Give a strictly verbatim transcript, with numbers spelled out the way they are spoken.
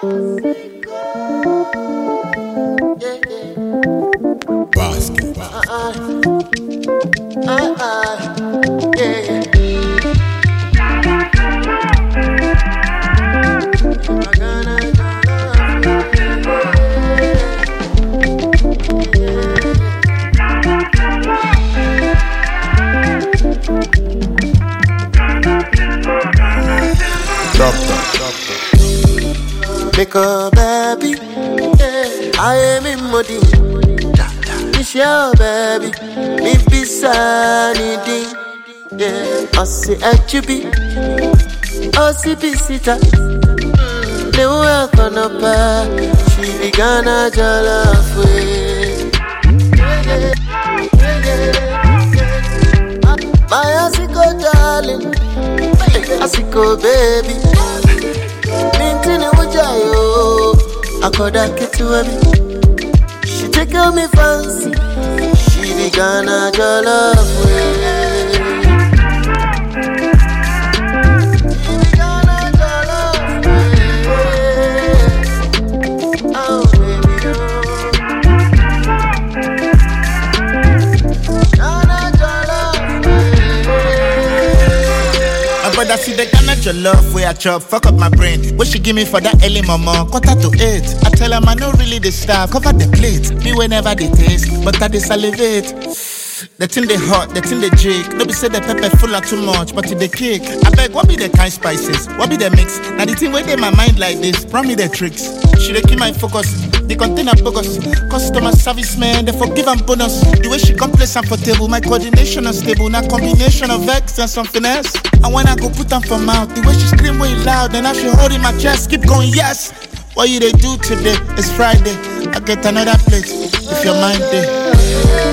Basketball. Uh, uh, uh, yeah. Drop that, drop that. Make a baby, yeah. I am in Modi. It's your baby, me be sanity. Yeah, I see H B, I see B sita. They work on a pair, she be gonna jollof way. My Asiko darling, Asiko baby. Mintini wajayo, akoda kitu wabi. She take out me fancy, she be gonna jollof way. But I see the Ghana your love where I chop, fuck up my brain. What she give me for that early mama, quarter to eight. I tell her I know really the star, cover the plate. Me whenever they taste, but I they salivate. The thing they hot, the thing they jig. No be say the pepper full of too much, but it they kick. I beg, what be the kind spices? What be the mix? Now the thing where they my mind like this, brought me the tricks. She they keep my focus, the container focus. Customer service man, they forgive and bonus. The way she come place and for table, my coordination unstable. Now combination of X and something else. And when I go put them for mouth, the way she scream way loud, then I should hold in my chest, keep going, yes. What you they do today? It's Friday. I get another plate if your mind there.